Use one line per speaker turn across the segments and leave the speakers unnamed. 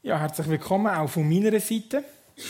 Ja, herzlich willkommen auch von meiner Seite.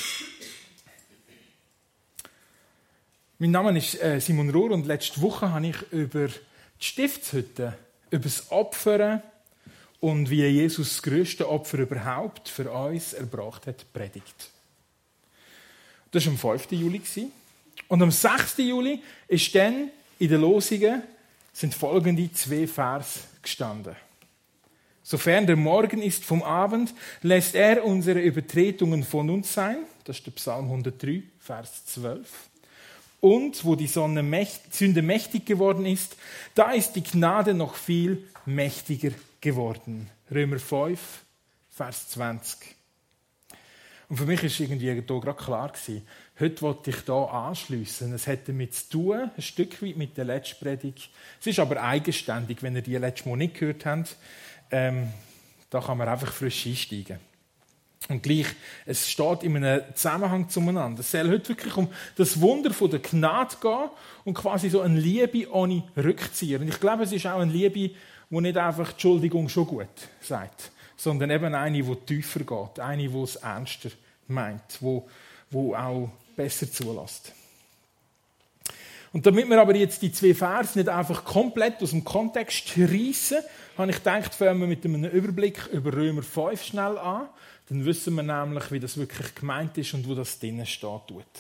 Mein Name ist Simon Rohr und letzte Woche habe ich über die Stiftshütte, über das Opfern und wie Jesus das grösste Opfer überhaupt für uns erbracht hat, predigt. Das war am 5. Juli. Und am 6. Juli ist dann in den Losungen sind folgende 2 Vers gestanden. Sofern der Morgen ist vom Abend, lässt er unsere Übertretungen von uns sein. Das ist der Psalm 103, Vers 12. Und wo die Sünde mächtig geworden ist, da ist die Gnade noch viel mächtiger geworden. Römer 5, Vers 20. Und für mich war irgendwie hier gerade klar gewesen, heute wollte ich hier anschliessen. Es hat damit zu tun, ein Stück weit mit der letzten Predigt. Es ist aber eigenständig, wenn ihr die letzte Mal nicht gehört habt. Da kann man einfach frisch einsteigen. Und gleich, es steht in einem Zusammenhang zueinander. Es soll heute wirklich um das Wunder von der Gnade gehen und quasi so eine Liebe ohne Rückzieher. Und ich glaube, es ist auch eine Liebe, die nicht einfach Entschuldigung schon gut sagt, sondern eben eine, die tiefer geht, eine, die es ernster meint, die auch besser zulässt. Und damit wir aber jetzt die 2 Verse nicht einfach komplett aus dem Kontext reissen, habe ich gedacht, fangen wir mit einem Überblick über Römer 5 schnell an. Dann wissen wir nämlich, wie das wirklich gemeint ist und wo das drinnen steht.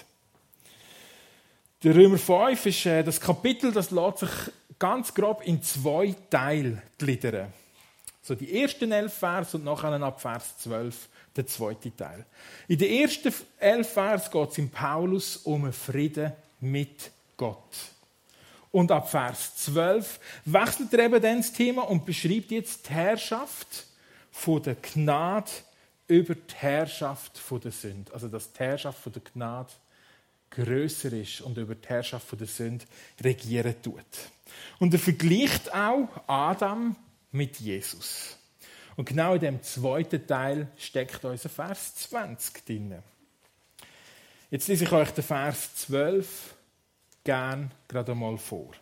Der Römer 5 ist das Kapitel, das lässt sich ganz grob in 2 Teile gliedern. So die ersten 11 Verse und nachher ab Vers 12 der zweite Teil. In den ersten 11 Versen geht es in Paulus um einen Frieden mit Gott. Und ab Vers 12 wechselt er eben dann das Thema und beschreibt jetzt die Herrschaft von der Gnade über die Herrschaft von der Sünde. Also, dass die Herrschaft von der Gnade grösser ist und über die Herrschaft von der Sünde regieren tut. Und er vergleicht auch Adam mit Jesus. Und genau in dem zweiten Teil steckt unser Vers 20 drin. Jetzt lese ich euch den Vers 12 gern gerade einmal vor.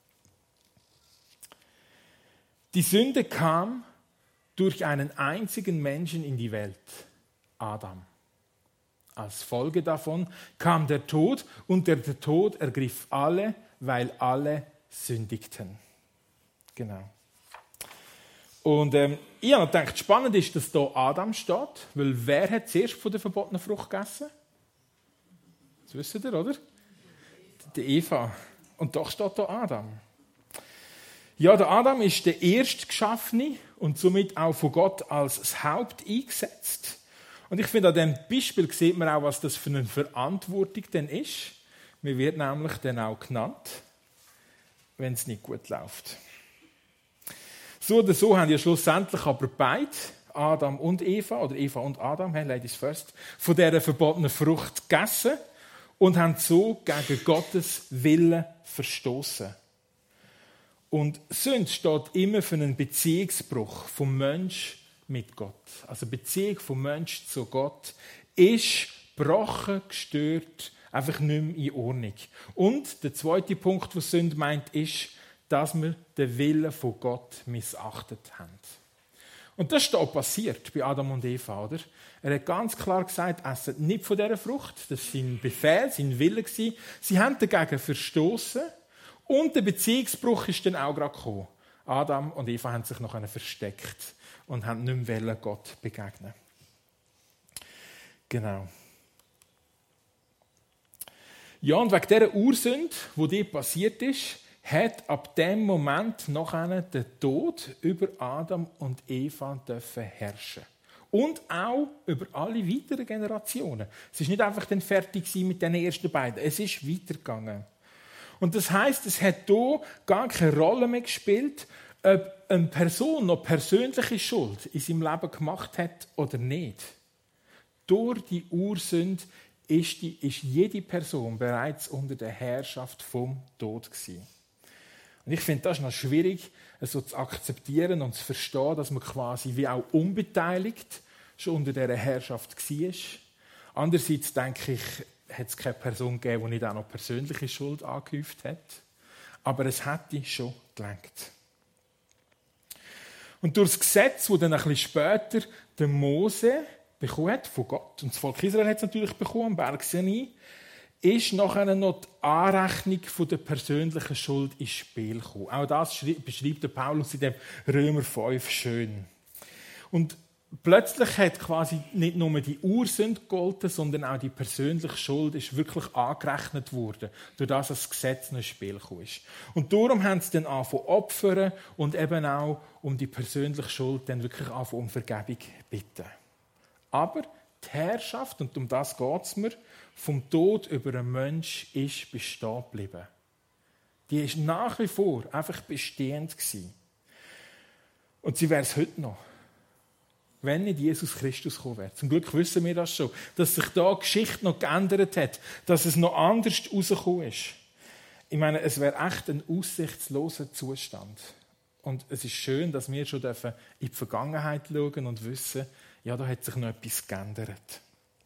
Die Sünde kam durch einen einzigen Menschen in die Welt, Adam. Als Folge davon kam der Tod und der Tod ergriff alle, weil alle sündigten. Genau. Und ich habe gedacht, spannend ist, dass hier Adam steht, weil wer hat zuerst von der verbotenen Frucht gegessen? Das wisst ihr, oder? Die Eva. Und doch steht hier Adam. Ja, der Adam ist der Erstgeschaffene und somit auch von Gott als das Haupt eingesetzt. Und ich finde, an diesem Beispiel sieht man auch, was das für eine Verantwortung denn ist. Man wird nämlich dann auch genannt, wenn es nicht gut läuft. So oder so haben ja schlussendlich aber beide, Adam und Eva, oder Eva und Adam, Ladies first, von dieser verbotenen Frucht gegessen und haben so gegen Gottes Willen verstoßen. Und Sünde steht immer für einen Beziehungsbruch vom Mensch mit Gott. Also Beziehung vom Mensch zu Gott ist gebrochen, gestört, einfach nicht mehr in Ordnung. Und der zweite Punkt, was Sünde meint, ist, dass wir den Willen von Gott missachtet haben. Und das ist auch passiert bei Adam und Eva, oder? Er hat ganz klar gesagt, esset nicht von dieser Frucht. Das war sein Befehl, sein Wille. Sie haben dagegen verstoßen und der Beziehungsbruch ist dann auch gerade gekommen. Adam und Eva haben sich noch versteckt und haben nicht mehr Gott begegnen. Genau. Ja, und wegen dieser Ursünde, die dort passiert ist, hat ab dem Moment nachher der Tod über Adam und Eva dürfen herrschen. Und auch über alle weiteren Generationen. Es ist nicht einfach dann fertig mit den ersten beiden. Es ist weitergegangen. Und das heisst, es hat hier gar keine Rolle mehr gespielt, ob eine Person noch persönliche Schuld in seinem Leben gemacht hat oder nicht. Durch die Ursünde ist jede Person bereits unter der Herrschaft vom Tod gewesen. Und ich finde, das ist noch schwierig, so zu akzeptieren und zu verstehen, dass man quasi wie auch unbeteiligt schon unter dieser Herrschaft war. Andererseits denke ich, hat es keine Person gegeben, die nicht auch noch persönliche Schuld angehäuft hat. Aber es hätte schon gelangt. Und durch das Gesetz, das dann ein bisschen später der Mose bekommen hat von Gott, und das Volk Israel hat es natürlich bekommen, am Berg Sinai, ist nachher noch die Anrechnung von der persönlichen Schuld ins Spiel gekommen. Auch das beschreibt der Paulus in dem Römer 5 schön. Und plötzlich hat quasi nicht nur die Ursünde gegolten, sondern auch die persönliche Schuld ist wirklich angerechnet worden, durch das Gesetz noch ins Spiel gekommen ist. Und darum haben sie dann angefangen opfern und eben auch um die persönliche Schuld dann wirklich angefangen um Vergebung bitten. Aber die Herrschaft, und um das geht es mir, vom Tod über einen Menschen ist bestehen geblieben. Die ist nach wie vor einfach bestehend gewesen. Und sie wäre es heute noch, wenn nicht Jesus Christus gekommen wäre. Zum Glück wissen wir das schon, dass sich da die Geschichte noch geändert hat, dass es noch anders rausgekommen ist. Ich meine, es wäre echt ein aussichtsloser Zustand. Und es ist schön, dass wir schon in die Vergangenheit schauen und wissen, ja, da hat sich noch etwas geändert.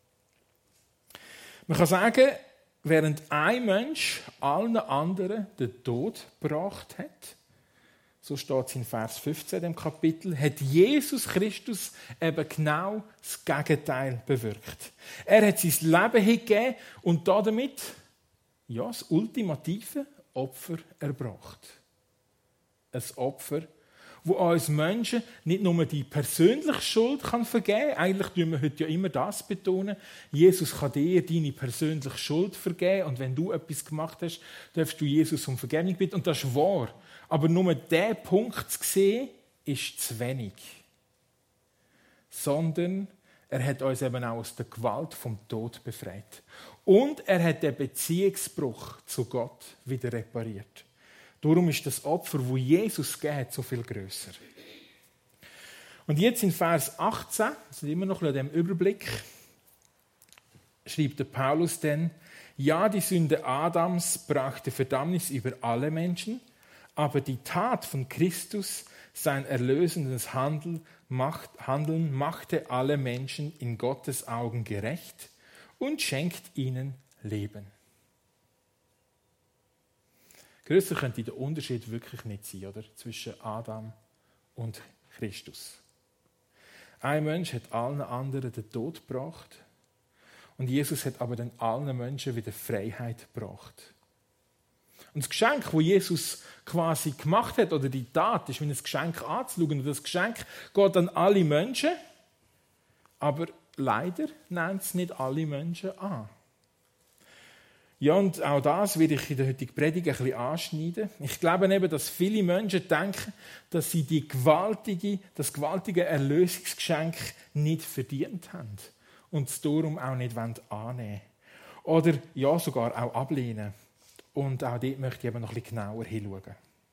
Man kann sagen, während ein Mensch allen anderen den Tod gebracht hat, so steht es in Vers 15 dem Kapitel, hat Jesus Christus eben genau das Gegenteil bewirkt. Er hat sein Leben hingegeben und damit ja, das ultimative Opfer erbracht. Ein Opfer, wo uns Menschen nicht nur die persönliche Schuld vergeben kann. Eigentlich tun wir heute ja immer das betonen. Jesus kann dir deine persönliche Schuld vergeben. Und wenn du etwas gemacht hast, darfst du Jesus um Vergebung bitten. Und das ist wahr. Aber nur dieser Punkt zu sehen, ist zu wenig. Sondern er hat uns eben auch aus der Gewalt vom Tod befreit. Und er hat den Beziehungsbruch zu Gott wieder repariert. Darum ist das Opfer, das Jesus gegeben hat, so viel grösser. Und jetzt in Vers 18, also immer noch in dem Überblick, schreibt der Paulus dann, ja, die Sünde Adams brachte Verdammnis über alle Menschen, aber die Tat von Christus, sein erlösendes Handeln, machte alle Menschen in Gottes Augen gerecht und schenkt ihnen Leben. Grösser könnte der Unterschied wirklich nicht sein, oder? Zwischen Adam und Christus. Ein Mensch hat allen anderen den Tod gebracht und Jesus hat aber dann allen Menschen wieder Freiheit gebracht. Und das Geschenk, das Jesus quasi gemacht hat, oder die Tat, ist wie ein Geschenk anzuschauen. Und das Geschenk geht an alle Menschen, aber leider nehmen es nicht alle Menschen an. Ja, und auch das werde ich in der heutigen Predigt ein bisschen anschneiden. Ich glaube eben, dass viele Menschen denken, dass sie das gewaltige Erlösungsgeschenk nicht verdient haben und es darum auch nicht annehmen wollen. Oder ja, sogar auch ablehnen. Und auch dort möchte ich eben noch ein bisschen genauer hinschauen.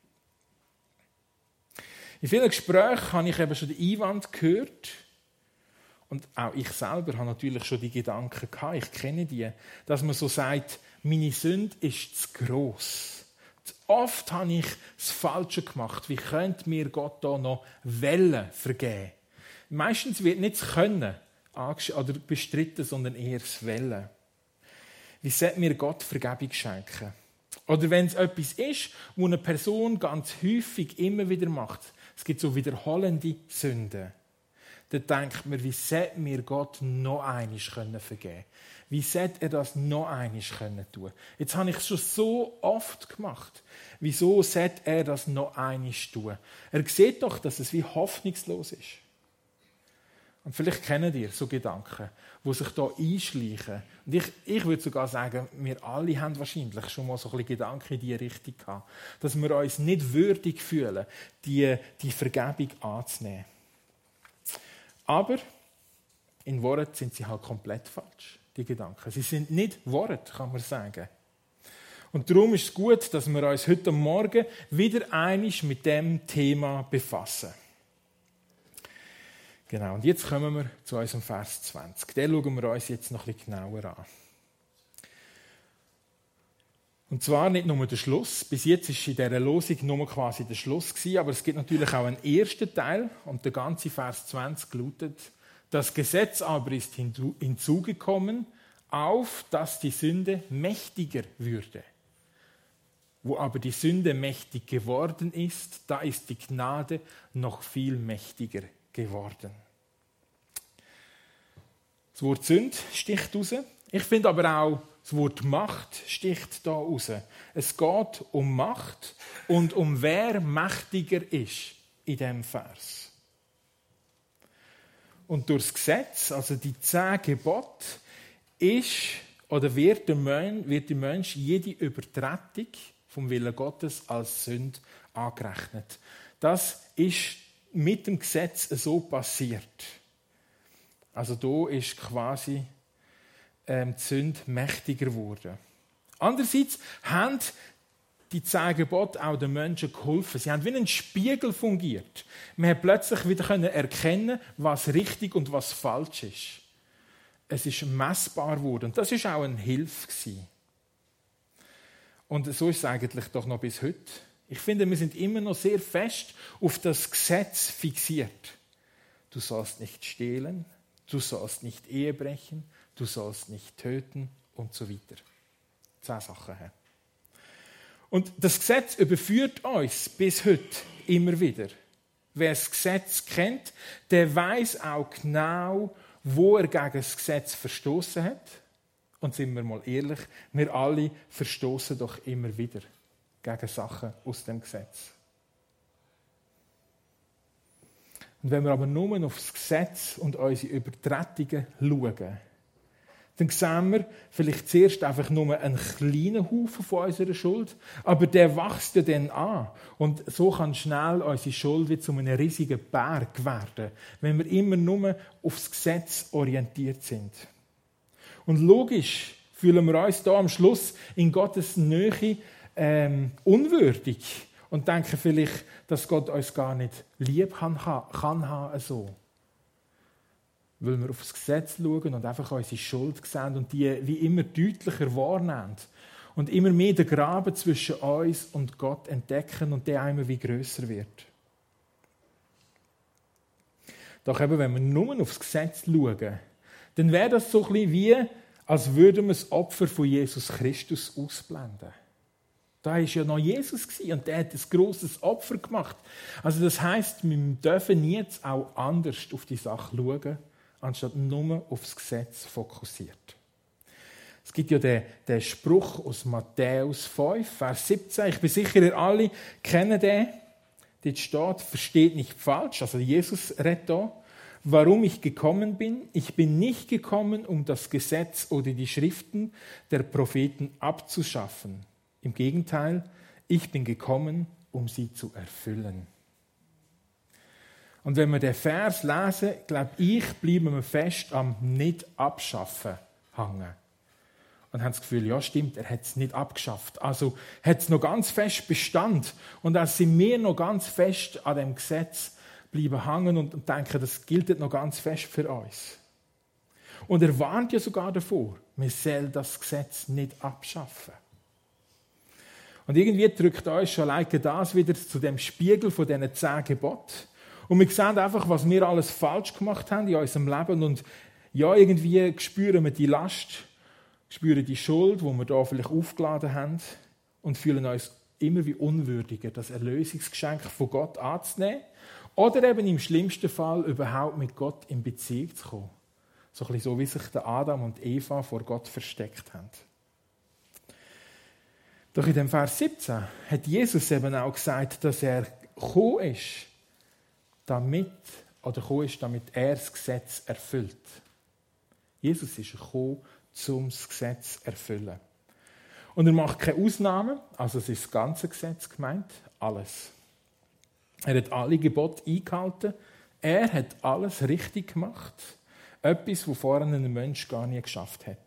In vielen Gesprächen habe ich eben schon den Einwand gehört, und auch ich selber habe natürlich schon die Gedanken gehabt, ich kenne die, dass man so sagt, meine Sünde ist zu gross. Zu oft habe ich das Falsche gemacht. Wie könnte mir Gott da noch Wellen vergeben? Meistens wird nicht das Können oder bestritten, sondern eher das Wollen. Wie sollte mir Gott Vergebung schenken? Oder wenn es etwas ist, wo eine Person ganz häufig immer wieder macht, es gibt so wiederholende Sünden, dann denkt man, wie sollte mir Gott noch einmal vergeben können? Wie sollte er das noch einmal tun können? Jetzt habe ich es schon so oft gemacht. Wieso sollte er das noch einmal tun? Er sieht doch, dass es wie hoffnungslos ist. Und vielleicht kennt ihr so Gedanken, die sich da einschleichen. Und ich würde sogar sagen, wir alle haben wahrscheinlich schon mal so ein bisschen Gedanken in diese Richtung gehabt, dass wir uns nicht würdig fühlen, die Vergebung anzunehmen. Aber in Worten sind sie halt komplett falsch, die Gedanken. Sie sind nicht Worte, kann man sagen. Und darum ist es gut, dass wir uns heute Morgen wieder einmal mit dem Thema befassen. Genau, und jetzt kommen wir zu unserem Vers 20. Den schauen wir uns jetzt noch ein bisschen genauer an. Und zwar nicht nur der Schluss. Bis jetzt war in dieser Losung nur quasi der Schluss gewesen, aber es gibt natürlich auch einen ersten Teil und der ganze Vers 20 lautet: Das Gesetz aber ist hinzugekommen, auf dass die Sünde mächtiger würde. Wo aber die Sünde mächtig geworden ist, da ist die Gnade noch viel mächtiger geworden. Das Wort Sünde sticht raus. Ich finde aber auch, das Wort Macht sticht da raus. Es geht um Macht und um wer mächtiger ist in diesem Vers. Und durch das Gesetz, also die 10 Gebote, wird dem Mensch jede Übertretung vom Willen Gottes als Sünde angerechnet. Das ist mit dem Gesetz so passiert. Also da ist quasi die Sünde mächtiger geworden. Andererseits haben die 10 Gebote auch den Menschen geholfen. Sie haben wie ein Spiegel fungiert. Man hat plötzlich wieder erkennen, was richtig und was falsch ist. Es ist messbar geworden. Und das war auch eine Hilfe gewesen. Und so ist es eigentlich doch noch bis heute. Ich finde, wir sind immer noch sehr fest auf das Gesetz fixiert. Du sollst nicht stehlen, du sollst nicht Ehe brechen, du sollst nicht töten und so weiter. 10 Sachen. Und das Gesetz überführt uns bis heute immer wieder. Wer das Gesetz kennt, der weiß auch genau, wo er gegen das Gesetz verstoßen hat. Und sind wir mal ehrlich, wir alle verstoßen doch immer wieder gegen Sachen aus dem Gesetz. Und wenn wir aber nur auf das Gesetz und unsere Übertretungen schauen, dann sehen wir vielleicht zuerst einfach nur einen kleinen Haufen von unserer Schuld, aber der wächst ja dann an. Und so kann schnell unsere Schuld wie zu einem riesigen Berg werden, wenn wir immer nur auf das Gesetz orientiert sind. Und logisch fühlen wir uns da am Schluss in Gottes Nähe unwürdig und denken vielleicht, dass Gott uns gar nicht lieb kann haben so. Weil wir auf das Gesetz schauen und einfach unsere Schuld sehen und die wie immer deutlicher wahrnehmen und immer mehr den Graben zwischen uns und Gott entdecken und der immer wie grösser wird. Doch eben, wenn wir nur auf das Gesetz schauen, dann wäre das so ein bisschen wie, als würden wir das Opfer von Jesus Christus ausblenden. Da war ja noch Jesus und der hat ein grosses Opfer gemacht. Also das heisst, wir dürfen jetzt auch anders auf die Sache schauen, anstatt nur auf das Gesetz fokussiert. Es gibt ja den Spruch aus Matthäus 5, Vers 17. Ich bin sicher, ihr alle kennen den. Dort steht, versteht nicht falsch, also Jesus redet da, warum ich gekommen bin. Ich bin nicht gekommen, um das Gesetz oder die Schriften der Propheten abzuschaffen. Im Gegenteil, ich bin gekommen, um sie zu erfüllen. Und wenn wir den Vers lesen, glaube ich, bleiben wir fest am Nicht-Abschaffen hängen. Und haben das Gefühl, ja stimmt, er hat es nicht abgeschafft. Also hat es noch ganz fest Bestand. Und dann sind wir noch ganz fest an dem Gesetz bleiben hängen und denken, das gilt noch ganz fest für uns. Und er warnt ja sogar davor, wir sollen das Gesetz nicht abschaffen. Und irgendwie drückt uns schon alleine das wieder zu dem Spiegel von diesen 10 Geboten. Und wir sehen einfach, was wir alles falsch gemacht haben in unserem Leben. Und ja, irgendwie spüren wir die Last, spüren die Schuld, die wir da vielleicht aufgeladen haben und fühlen uns immer wie unwürdiger, das Erlösungsgeschenk von Gott anzunehmen. Oder eben im schlimmsten Fall überhaupt mit Gott in Beziehung zu kommen. So ein bisschen so, wie sich der Adam und Eva vor Gott versteckt haben. Doch in dem Vers 17 hat Jesus eben auch gesagt, dass er gekommen ist, damit er das Gesetz erfüllt. Jesus ist gekommen, um das Gesetz zu erfüllen. Und er macht keine Ausnahmen, also es ist das ganze Gesetz gemeint, alles. Er hat alle Gebote eingehalten, er hat alles richtig gemacht, etwas, was vorher ein Mensch gar nie geschafft hat.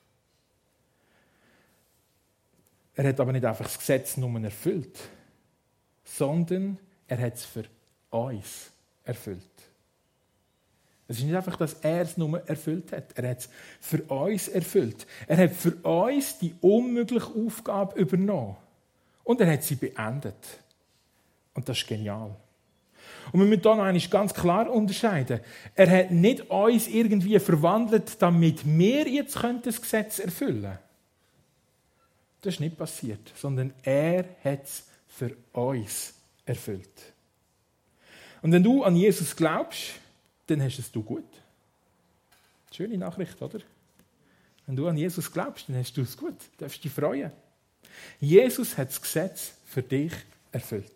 Er hat aber nicht einfach das Gesetz nur erfüllt, sondern er hat es für uns erfüllt. Es ist nicht einfach, dass er es nur erfüllt hat. Er hat es für uns erfüllt. Er hat für uns die unmögliche Aufgabe übernommen. Und er hat sie beendet. Und das ist genial. Und wir müssen hier noch einmal ganz klar unterscheiden. Er hat nicht uns irgendwie verwandelt, damit wir jetzt das Gesetz erfüllen können. Das ist nicht passiert, sondern er hat es für uns erfüllt. Und wenn du an Jesus glaubst, dann hast es du gut. Schöne Nachricht, oder? Wenn du an Jesus glaubst, dann hast du es gut. Du darfst dich freuen. Jesus hat das Gesetz für dich erfüllt.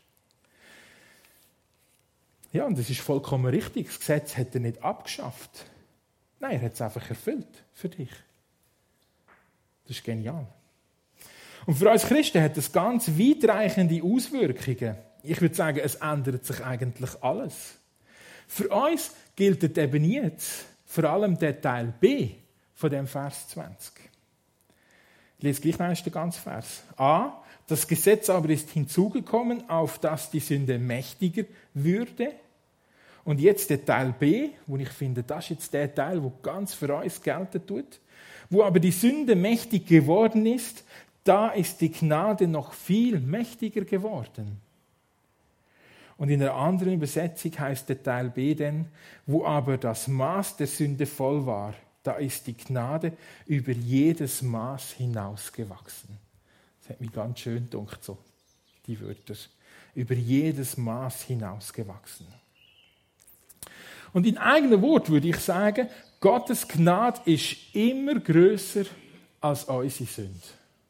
Ja, und das ist vollkommen richtig. Das Gesetz hat er nicht abgeschafft. Nein, er hat es einfach erfüllt für dich. Das ist genial. Und für uns Christen hat das ganz weitreichende Auswirkungen. Ich würde sagen, es ändert sich eigentlich alles. Für uns gilt eben jetzt vor allem der Teil B von dem Vers 20. Ich lese gleich noch den ganzen Vers. A. Das Gesetz aber ist hinzugekommen, auf das die Sünde mächtiger würde. Und jetzt der Teil B, wo ich finde, das ist jetzt der Teil, wo ganz für uns gelten tut. Wo aber die Sünde mächtig geworden ist, da ist die Gnade noch viel mächtiger geworden. Und in einer anderen Übersetzung heißt der Teil B denn, wo aber das Maß der Sünde voll war, da ist die Gnade über jedes Maß hinausgewachsen. Das hat mich ganz schön gedacht, so die Wörter. Über jedes Maß hinausgewachsen. Und in eigenen Worten würde ich sagen, Gottes Gnade ist immer grösser als unsere Sünde.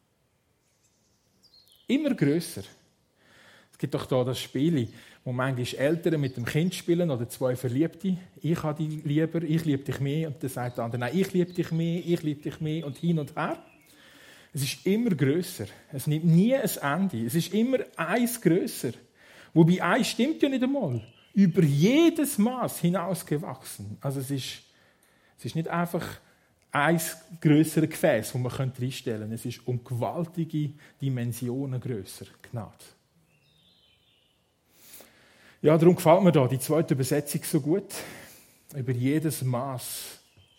Immer grösser. Es gibt doch da das Spiel, wo manchmal Eltern mit dem Kind spielen oder zwei Verliebte. Ich habe dich lieber, ich liebe dich mehr. Und dann sagt der andere, nein, ich liebe dich mehr und hin und her. Es ist immer grösser. Es nimmt nie ein Ende. Es ist immer eins grösser. Wobei eins stimmt ja nicht einmal. Über jedes Maß hinausgewachsen. Also es ist nicht einfach ein grösseres Gefäß, das man reinstellen könnte. Es ist um gewaltige Dimensionen grösser. Gnade. Ja, darum gefällt mir da die zweite Übersetzung so gut. Über jedes Maß.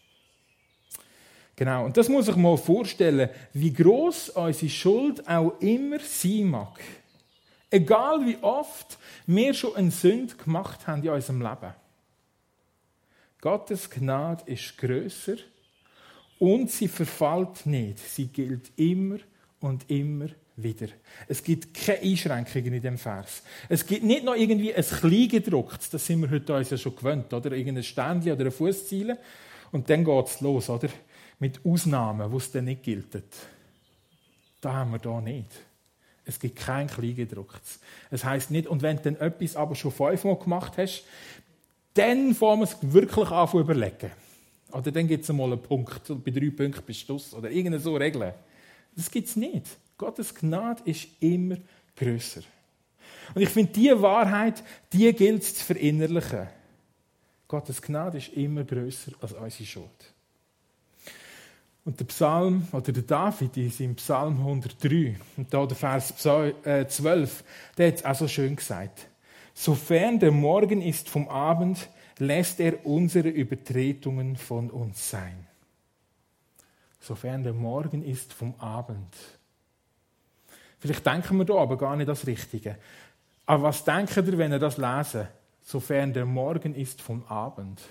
Genau, und das muss ich mal vorstellen, wie gross unsere Schuld auch immer sein mag. Egal wie oft wir schon eine Sünde gemacht haben in unserem Leben. Gottes Gnade ist grösser und sie verfällt nicht. Sie gilt immer und immer wieder. Es gibt keine Einschränkungen in dem Vers. Es gibt nicht noch irgendwie ein Kleingedrucktes, das sind wir heute uns ja schon gewöhnt, oder? Irgendein Sternchen oder ein Fußziele. Und dann geht es los, oder? Mit Ausnahmen, wo es dann nicht gilt. Da haben wir da nicht. Es gibt kein Kleingedrucktes. Es heisst nicht, und wenn du dann etwas aber schon 5-mal gemacht hast, dann fangen wir es wirklich an zu überlegen. Oder dann gibt es einmal einen Punkt, bei 3 Punkten bist du aus, oder irgendeine so Regeln. Das gibt es nicht. Gottes Gnade ist immer grösser. Und ich finde, diese Wahrheit, die gilt es zu verinnerlichen. Gottes Gnade ist immer grösser als unsere Schuld. Und der Psalm, oder der David ist im Psalm 103, und da der Vers 12, der hat es auch so schön gesagt. Sofern der Morgen ist vom Abend, lässt er unsere Übertretungen von uns sein. Sofern der Morgen ist vom Abend. Vielleicht denken wir da aber gar nicht das Richtige. Aber was denkt ihr, wenn ihr das lesen? Sofern der Morgen ist vom Abend.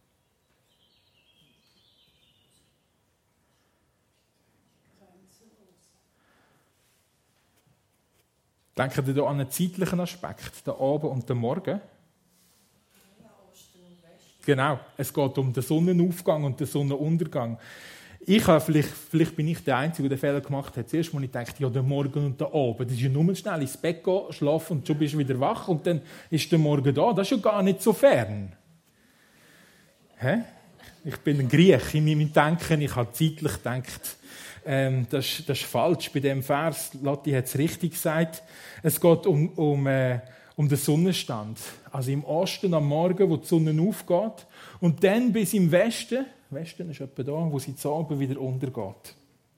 Denkt ihr da an einen zeitlichen Aspekt, den Abend und den Morgen? Genau, es geht um den Sonnenaufgang und den Sonnenuntergang. Vielleicht bin ich der Einzige, der den Fehler gemacht hat. Zuerst, als ich dachte, ja, der Morgen und der Abend, das ist ja nur schnell ins Bett gehen, schlafen und schon bist du wieder wach und dann ist der Morgen da. Das ist ja gar nicht so fern. Hä? Ich bin ein Griech in meinem Denken, ich habe zeitlich gedacht. Das ist falsch. Bei dem Vers, Lotti hat es richtig gesagt, es geht um den Sonnenstand. Also im Osten am Morgen, wo die Sonne aufgeht, und dann bis im Westen ist etwa da, wo sie zu Abend wieder untergeht.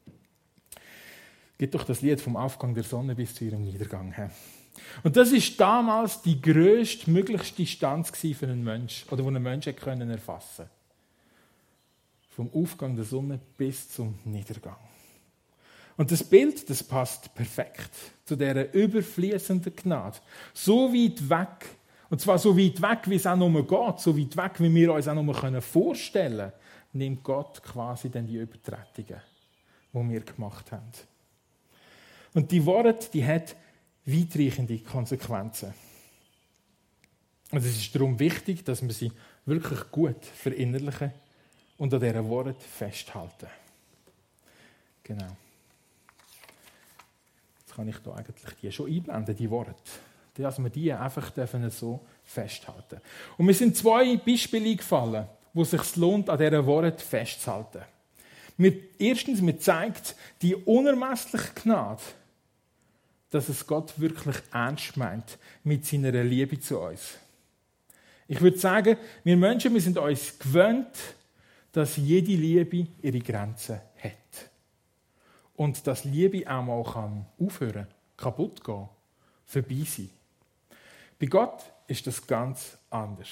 Gibt doch das Lied vom Aufgang der Sonne bis zu ihrem Niedergang. Und das ist damals die grösstmöglichste Distanz für einen Menschen, oder die ein Mensch erfassen konnte. Vom Aufgang der Sonne bis zum Niedergang. Und das Bild, das passt perfekt zu dieser überfließenden Gnade. So weit weg, und zwar so weit weg, wie es auch nur geht, so weit weg, wie wir uns auch nur vorstellen können, nimmt Gott quasi dann die Übertretungen, die wir gemacht haben. Und die Worte, die hat weitreichende Konsequenzen. Und es ist darum wichtig, dass wir sie wirklich gut verinnerlichen und an dieser Wort festhalten. Genau. Jetzt kann ich da eigentlich die schon einblenden, die Worte. Dass wir die einfach so festhalten dürfen. Und mir sind 2 Beispiele eingefallen, wo es sich lohnt, an dieser Wort festzuhalten. Erstens, mir zeigt die unermessliche Gnade, dass es Gott wirklich ernst meint mit seiner Liebe zu uns. Ich würde sagen, wir Menschen, wir sind uns gewöhnt, dass jede Liebe ihre Grenzen hat. Und dass Liebe auch mal aufhören kann, kaputt gehen, vorbei sein. Bei Gott ist das ganz anders.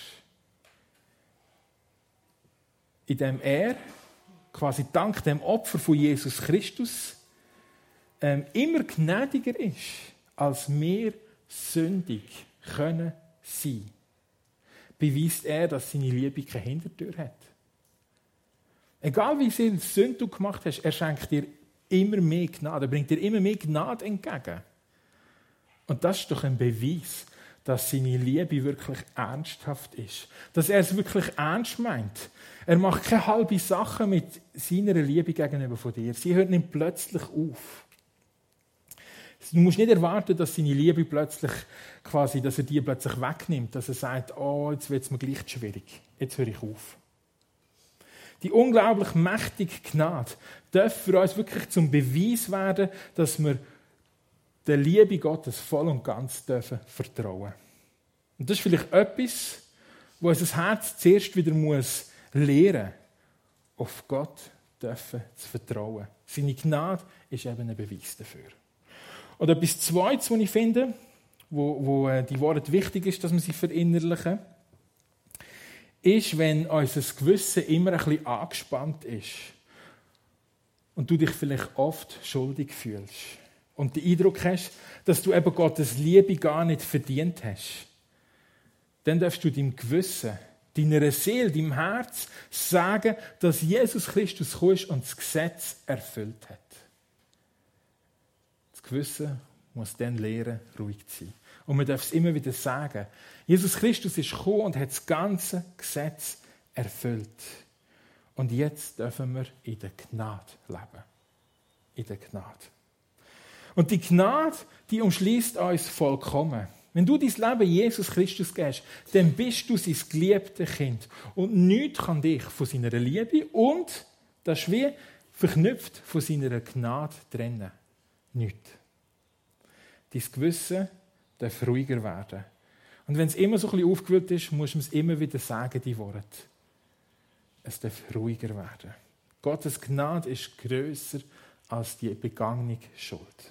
Indem er quasi dank dem Opfer von Jesus Christus immer gnädiger ist, als wir sündig können sein, beweist er, dass seine Liebe keine Hintertür hat. Egal wie viel Sünde du gemacht hast, er schenkt dir immer mehr Gnade, er bringt dir immer mehr Gnade entgegen. Und das ist doch ein Beweis, dass seine Liebe wirklich ernsthaft ist. Dass er es wirklich ernst meint. Er macht keine halbe Sache mit seiner Liebe gegenüber von dir. Sie hört nicht plötzlich auf. Du musst nicht erwarten, dass seine Liebe plötzlich quasi, dass er die plötzlich wegnimmt. Dass er sagt, oh, jetzt wird es mir gleich schwierig. Jetzt höre ich auf. Die unglaublich mächtige Gnade darf für uns wirklich zum Beweis werden, dass wir der Liebe Gottes voll und ganz dürfen vertrauen. Und das ist vielleicht etwas, wo unser Herz zuerst wieder muss lernen, auf Gott dürfen zu vertrauen. Seine Gnade ist eben ein Beweis dafür. Und etwas Zweites, was ich finde, wo die Worte wichtig ist, dass wir sie verinnerlichen, ist, wenn unser Gewissen immer ein bisschen angespannt ist und du dich vielleicht oft schuldig fühlst und den Eindruck hast, dass du eben Gottes Liebe gar nicht verdient hast, dann darfst du deinem Gewissen, deiner Seele, deinem Herz sagen, dass Jesus Christus gekommen ist und das Gesetz erfüllt hat. Das Gewissen muss dann lernen, ruhig zu sein. Und man darf es immer wieder sagen. Jesus Christus ist gekommen und hat das ganze Gesetz erfüllt. Und jetzt dürfen wir in der Gnade leben. In der Gnade. Und die Gnade, die umschließt uns vollkommen. Wenn du dein Leben Jesus Christus gibst, dann bist du sein geliebtes Kind. Und nichts kann dich von seiner Liebe und, das ist wie verknüpft, von seiner Gnade trennen. Nichts. Dein Gewissen darf ruhiger werden. Und wenn es immer so ein bisschen aufgewühlt ist, muss man es immer wieder sagen, die Worte. Es darf ruhiger werden. Gottes Gnade ist grösser als die begangene Schuld.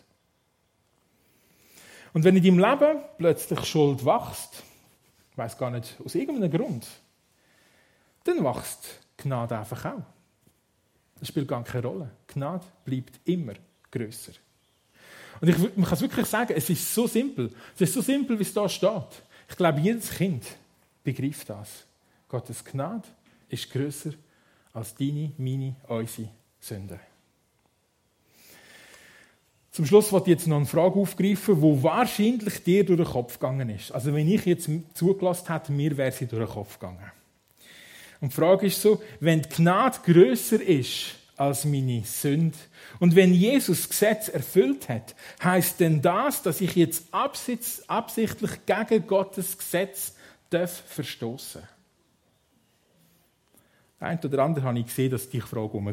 Und wenn in deinem Leben plötzlich Schuld wächst, ich weiss gar nicht, aus irgendeinem Grund, dann wächst Gnade einfach auch. Das spielt gar keine Rolle. Gnade bleibt immer grösser. Und man kann es wirklich sagen, es ist so simpel. Es ist so simpel, wie es da steht. Ich glaube, jedes Kind begreift das. Gottes Gnade ist grösser als deine, meine, unsere Sünden. Zum Schluss wollte ich jetzt noch eine Frage aufgreifen, die wahrscheinlich dir durch den Kopf gegangen ist. Also wenn ich jetzt zugelassen hätte, mir wäre sie durch den Kopf gegangen. Und die Frage ist so, wenn die Gnade grösser ist als meine Sünde und wenn Jesus das Gesetz erfüllt hat, heisst denn das, dass ich jetzt absichtlich gegen Gottes Gesetz verstoßen darf? Ein oder andere habe ich gesehen, dass die Frage herum war.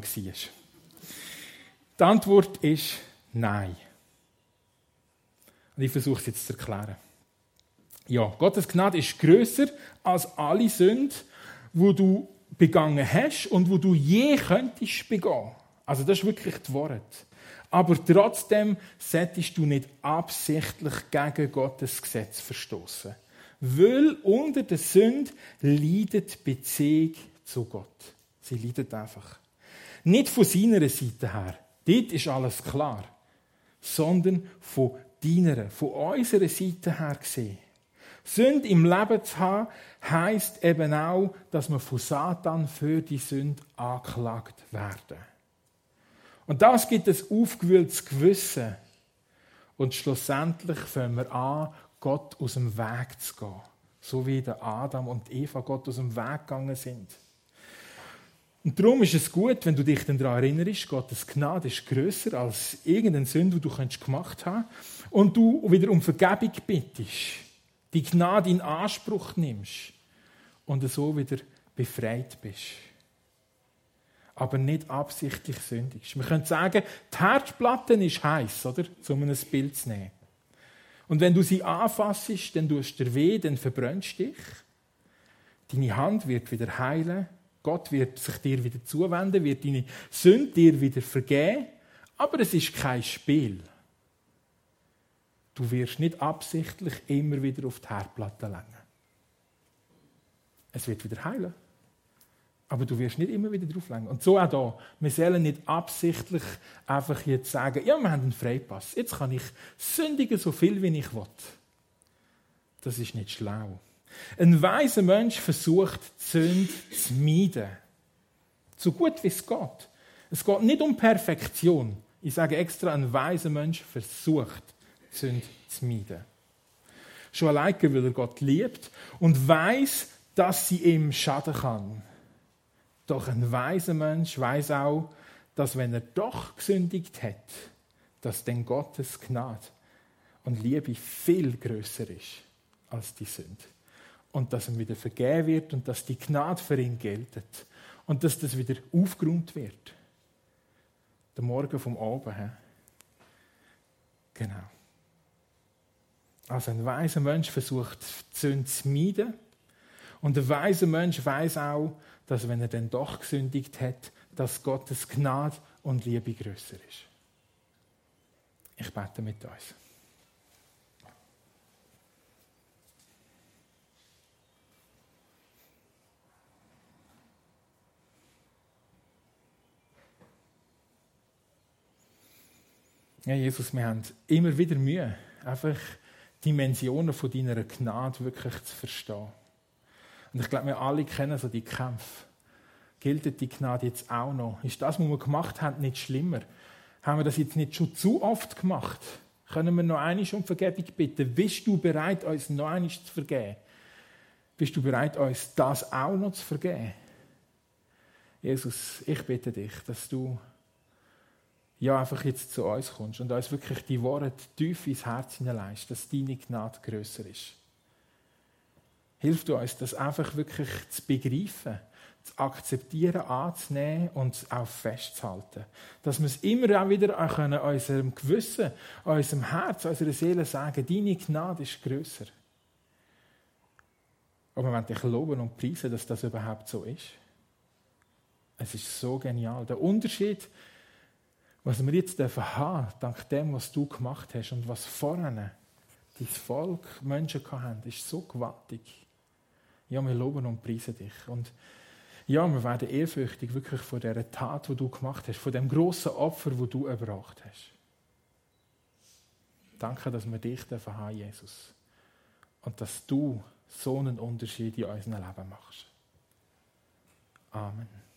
Die Antwort ist nein. Und ich versuche es jetzt zu erklären. Ja, Gottes Gnade ist grösser als alle Sünden, die du begangen hast und wo du je könntest begehen. Also das ist wirklich das Wort. Aber trotzdem solltest du nicht absichtlich gegen Gottes Gesetz verstoßen, weil unter der Sünde leidet die Beziehung zu Gott. Sie leidet einfach. Nicht von seiner Seite her, dort ist alles klar, sondern von deiner, von unserer Seite her gesehen. Sünde im Leben zu haben, heisst eben auch, dass wir von Satan für die Sünde angeklagt werden. Und das gibt ein aufgewühltes Gewissen. Und schlussendlich fangen wir an, Gott aus dem Weg zu gehen. So wie der Adam und Eva Gott aus dem Weg gegangen sind. Und darum ist es gut, wenn du dich dann daran erinnerst, Gottes Gnade ist grösser als irgendeine Sünde, die du gemacht haben könntest. Und du wieder um Vergebung bittest, die Gnade in Anspruch nimmst und so wieder befreit bist. Aber nicht absichtlich sündigst. Wir können sagen, die Herdplatte ist heiß, oder? Um ein Bild zu nehmen. Und wenn du sie anfassst, dann tust du dir weh, dann verbrennst du dich. Deine Hand wird wieder heilen. Gott wird sich dir wieder zuwenden, wird deine Sünde dir wieder vergeben. Aber es ist kein Spiel. Du wirst nicht absichtlich immer wieder auf die Herdplatte lenken. Es wird wieder heilen. Aber du wirst nicht immer wieder drauf lenken. Und so auch da. Wir sollen nicht absichtlich einfach jetzt sagen, ja, wir haben einen Freipass. Jetzt kann ich sündigen, so viel wie ich will. Das ist nicht schlau. Ein weiser Mensch versucht, die Sünde zu meiden. So gut wie es geht. Es geht nicht um Perfektion. Ich sage extra, ein weiser Mensch versucht, die Sünde zu meiden. Schon alleine, weil er Gott liebt und weiß, dass sie ihm schaden kann. Doch ein weiser Mensch weiß auch, dass wenn er doch gesündigt hat, dass dann Gottes Gnade und Liebe viel grösser ist als die Sünde. Und dass ihm wieder vergeben wird und dass die Gnade für ihn gilt. Und dass das wieder aufgeräumt wird. Der Morgen vom Abend. Genau. Also ein weiser Mensch versucht, die Sünde zu meiden. Und ein weiser Mensch weiß auch, dass wenn er dann doch gesündigt hat, dass Gottes Gnade und Liebe grösser ist. Ich bete mit uns. Ja, Jesus, wir haben immer wieder Mühe, einfach Dimensionen von deiner Gnade wirklich zu verstehen. Und ich glaube, wir alle kennen so die Kämpfe. Gilt die Gnade jetzt auch noch? Ist das, was wir gemacht haben, nicht schlimmer? Haben wir das jetzt nicht schon zu oft gemacht? Können wir noch einmal um Vergebung bitten? Bist du bereit, uns noch einmal zu vergeben? Bist du bereit, uns das auch noch zu vergeben? Jesus, ich bitte dich, dass du ja einfach jetzt zu uns kommst und uns wirklich die Worte tief ins Herz hineinlegst, dass deine Gnade grösser ist. Hilf du uns, das einfach wirklich zu begreifen, zu akzeptieren, anzunehmen und auch festzuhalten. Dass wir es immer auch wieder an unserem Gewissen, an unserem Herz, an unserer Seele sagen, deine Gnade ist grösser. Aber wir wollen dich loben und preisen, dass das überhaupt so ist. Es ist so genial. Der Unterschied, was wir jetzt haben, dank dem, was du gemacht hast und was vorhin dein Volk Menschen hatten, ist so gewaltig. Ja, wir loben und preisen dich. Und ja, wir werden ehrfürchtig wirklich von dieser Tat, die du gemacht hast, von dem grossen Opfer, das du erbracht hast. Danke, dass wir dich haben, Jesus. Und dass du so einen Unterschied in unserem Leben machst. Amen.